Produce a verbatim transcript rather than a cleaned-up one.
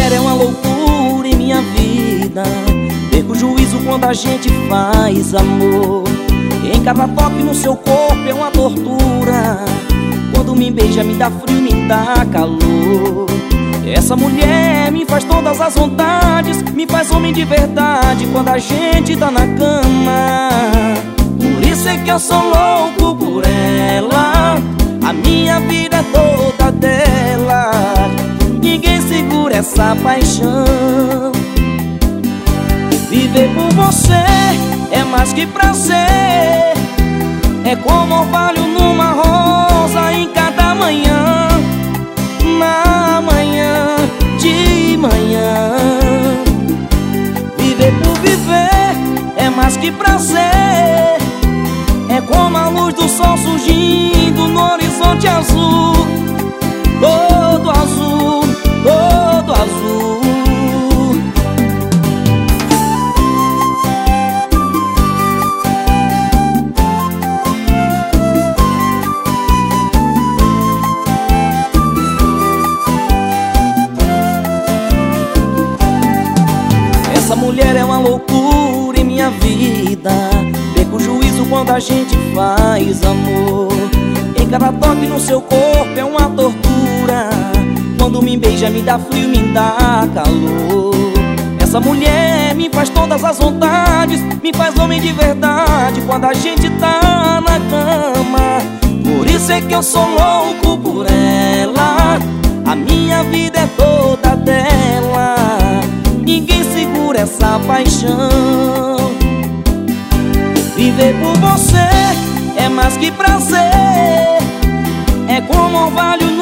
mulher é uma loucura em minha vida. Perco o juízo quando a gente faz amor. Em cada toque no seu corpo é uma tortura. Quando me beija me dá frio, me dá calor. Essa mulher me faz todas as vontades, me faz homem de verdade quando a gente tá na cama. Por isso é que eu sou louco por ela. A minha vida é toda dela. Ninguém segura essa paixão. Viver por você é mais que prazer. É como orvalho numa rosa em cada manhã. Na manhã, de manhã. Viver por viver é mais que prazer. É como a luz do sol surgindo no horizonte azul. Todo azul, todo azul. Essa mulher é uma loucura em minha vida. Perco o juízo quando a gente faz amor. Em cada toque no seu corpo é uma tortura. Quando me beija me dá frio, me dá calor. Essa mulher me faz todas as vontades, me faz homem de verdade quando a gente tá na cama. Por isso é que eu sou louco por ela. A minha vida é toda dela. Ninguém segura essa paixão. Viver por você é mais que prazer. É como orvalho